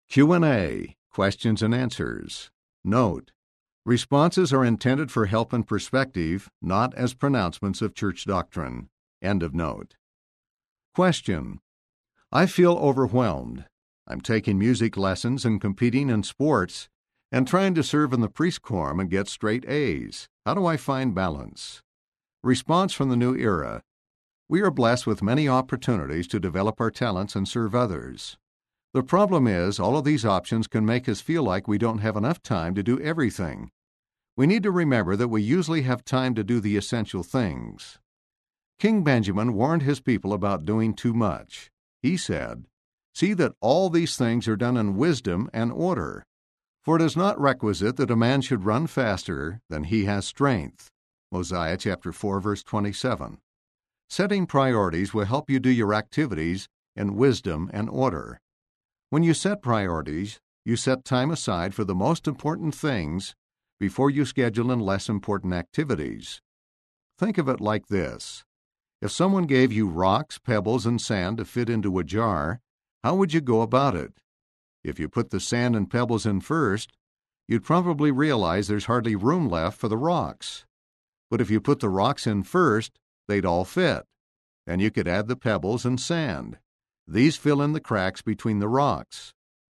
Q&A, questions and answers. Note: responses are intended for help and perspective, not as pronouncements of church doctrine. End of note. Question: I feel overwhelmed. I'm taking music lessons and competing in sports and trying to serve in the priest quorum and get straight A's. How do I find balance? Response from the New Era: we are blessed with many opportunities to develop our talents and serve others. The problem is, all of these options can make us feel like we don't have enough time to do everything. We need to remember that we usually have time to do the essential things. King Benjamin warned his people about doing too much. He said, "See that all these things are done in wisdom and order. For it is not requisite that a man should run faster than he has strength." Mosiah chapter 4, verse 27. Setting priorities will help you do your activities in wisdom and order. When you set priorities, you set time aside for the most important things before you schedule in less important activities. Think of it like this. If someone gave you rocks, pebbles, and sand to fit into a jar, how would you go about it? If you put the sand and pebbles in first, you'd probably realize there's hardly room left for the rocks. But if you put the rocks in first, they'd all fit. Then you could add the pebbles and sand. These fill in the cracks between the rocks.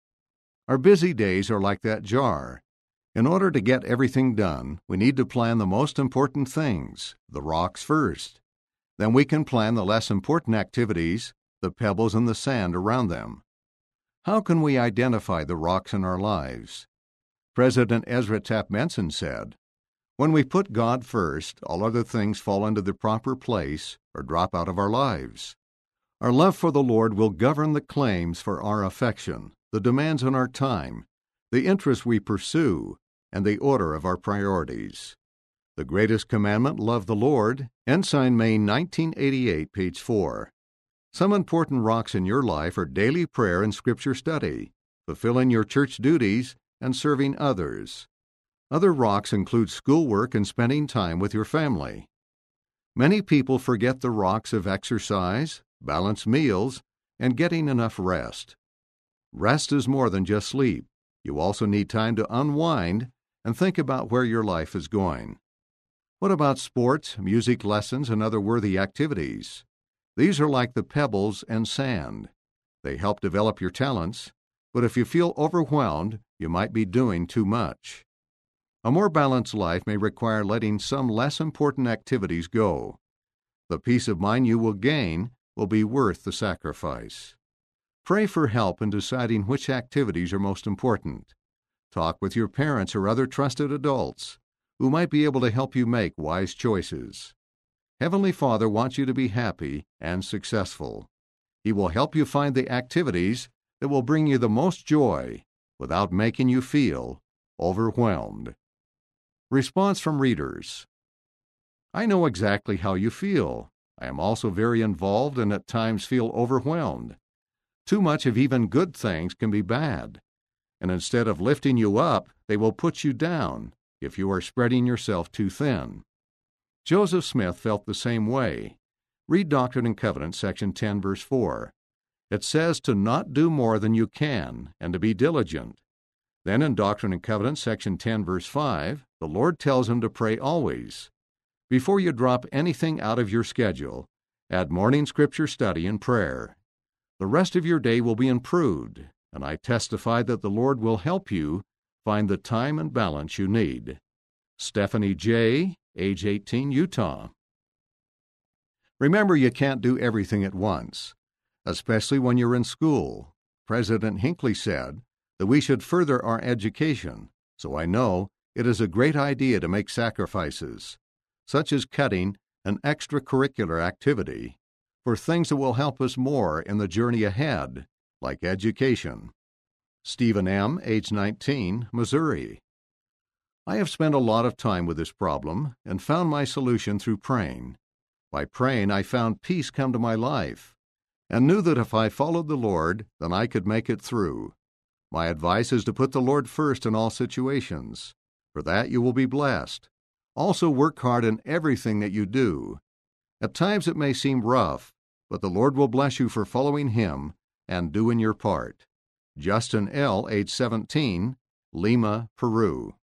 Our busy days are like that jar. In order to get everything done, we need to plan the most important things, the rocks first. Then we can plan the less important activities, the pebbles and the sand around them. How can we identify the rocks in our lives? President Ezra Taft Benson said, "When we put God first, all other things fall into the proper place or drop out of our lives. Our love for the Lord will govern the claims for our affection, the demands on our time, the interests we pursue, and the order of our priorities." The Greatest Commandment, Love the Lord, Ensign, Maine, 1988, page 4. Some important rocks in your life are daily prayer and scripture study, fulfilling your church duties, and serving others. Other rocks include schoolwork and spending time with your family. Many people forget the rocks of exercise, balanced meals, and getting enough rest. Rest is more than just sleep. You also need time to unwind and think about where your life is going. What about sports, music lessons, and other worthy activities? These are like the pebbles and sand. They help develop your talents, but if you feel overwhelmed, you might be doing too much. A more balanced life may require letting some less important activities go. The peace of mind you will gain will be worth the sacrifice. Pray for help in deciding which activities are most important. Talk with your parents or other trusted adults who might be able to help you make wise choices. Heavenly Father wants you to be happy and successful. He will help you find the activities that will bring you the most joy without making you feel overwhelmed. Response from readers: I know exactly how you feel. I am also very involved and at times feel overwhelmed. Too much of even good things can be bad, and instead of lifting you up, they will put you down if you are spreading yourself too thin. Joseph Smith felt the same way. Read Doctrine and Covenants, section 10, verse 4. It says to not do more than you can and to be diligent. Then in Doctrine and Covenants, section 10, verse 5, the Lord tells him to pray always. Before you drop anything out of your schedule, add morning scripture study and prayer. The rest of your day will be improved, and I testify that the Lord will help you find the time and balance you need. Stephanie J., age 18, Utah. Remember, you can't do everything at once, especially when you're in school. President Hinckley said that we should further our education, so I know it is a great idea to make sacrifices, such as cutting an extracurricular activity, for things that will help us more in the journey ahead, like education. Stephen M., age 19, Missouri. I have spent a lot of time with this problem and found my solution through praying. By praying, I found peace come to my life and knew that if I followed the Lord, then I could make it through. My advice is to put the Lord first in all situations. For that you will be blessed. Also work hard in everything that you do. At times it may seem rough, but the Lord will bless you for following Him and doing your part. Justin L., age 17, Lima, Peru.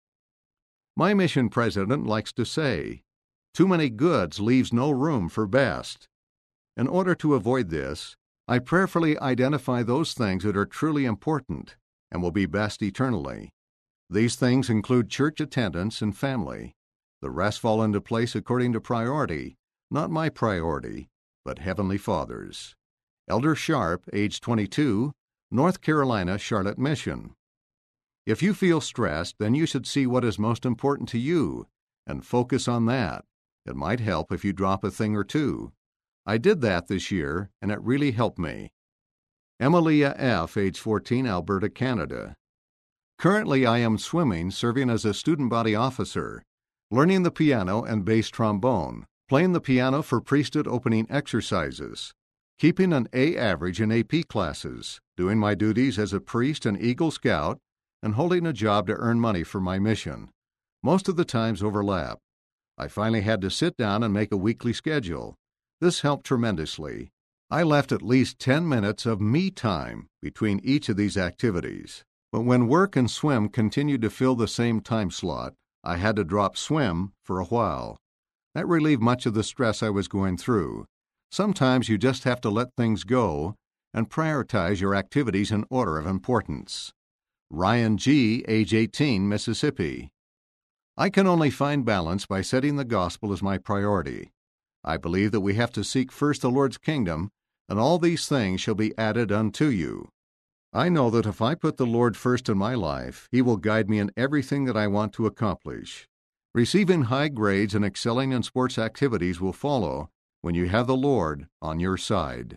My mission president likes to say, "Too many goods leaves no room for best." In order to avoid this, I prayerfully identify those things that are truly important and will be best eternally. These things include church attendance and family. The rest fall into place according to priority, not my priority, but Heavenly Father's. Elder Sharp, age 22, North Carolina, Charlotte Mission. If you feel stressed, then you should see what is most important to you and focus on that. It might help if you drop a thing or two. I did that this year, and it really helped me. Emilia F., age 14, Alberta, Canada. Currently, I am swimming, serving as a student body officer, learning the piano and bass trombone, playing the piano for priesthood opening exercises, keeping an A average in AP classes, doing my duties as a priest and Eagle Scout, and holding a job to earn money for my mission. Most of the times overlap. I finally had to sit down and make a weekly schedule. This helped tremendously. I left at least 10 minutes of me time between each of these activities. But when work and swim continued to fill the same time slot, I had to drop swim for a while. That relieved much of the stress I was going through. Sometimes you just have to let things go and prioritize your activities in order of importance. Ryan G., age 18, Mississippi. I can only find balance by setting the gospel as my priority. I believe that we have to seek first the Lord's kingdom, and all these things shall be added unto you. I know that if I put the Lord first in my life, He will guide me in everything that I want to accomplish. Receiving high grades and excelling in sports activities will follow when you have the Lord on your side.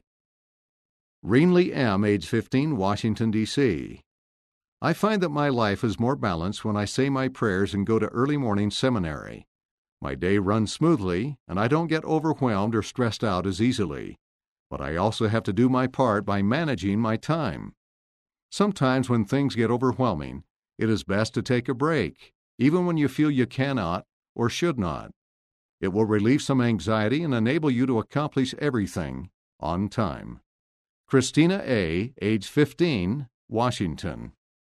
Reenley M., age 15, Washington, D.C. I find that my life is more balanced when I say my prayers and go to early morning seminary. My day runs smoothly, and I don't get overwhelmed or stressed out as easily. But I also have to do my part by managing my time. Sometimes when things get overwhelming, it is best to take a break, even when you feel you cannot or should not. It will relieve some anxiety and enable you to accomplish everything on time. Christina A., age 15, Washington.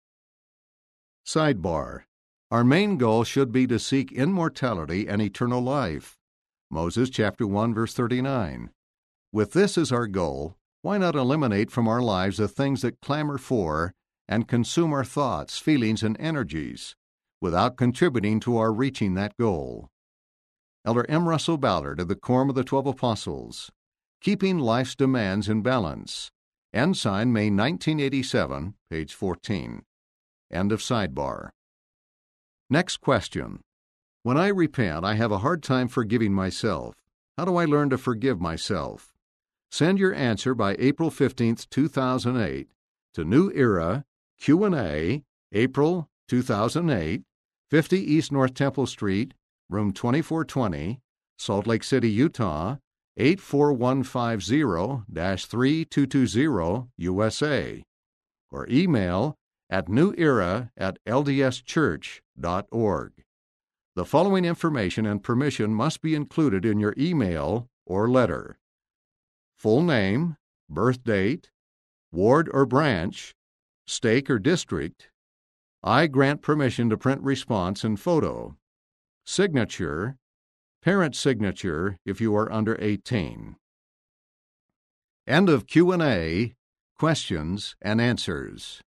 Sidebar. Our main goal should be to seek immortality and eternal life. Moses chapter 1, verse 39. With this as our goal, why not eliminate from our lives the things that clamor for and consume our thoughts, feelings, and energies, without contributing to our reaching that goal? Elder M. Russell Ballard of the Quorum of the 12 Apostles. Keeping Life's Demands in Balance. Ensign, May 1987, page 14. End of sidebar. Next question. When I repent, I have a hard time forgiving myself. How do I learn to forgive myself? Send your answer by April 15, 2008 to New Era, Q&A, April 2008, 50 East North Temple Street, room 2420, Salt Lake City, Utah, 84150-3220, USA, or email at newera@ldschurch.org. The following information and permission must be included in your email or letter: full name, birth date, ward or branch, stake or district. I grant permission to print response and photo. Signature, parent signature if you are under 18. End of Q&A, questions and answers.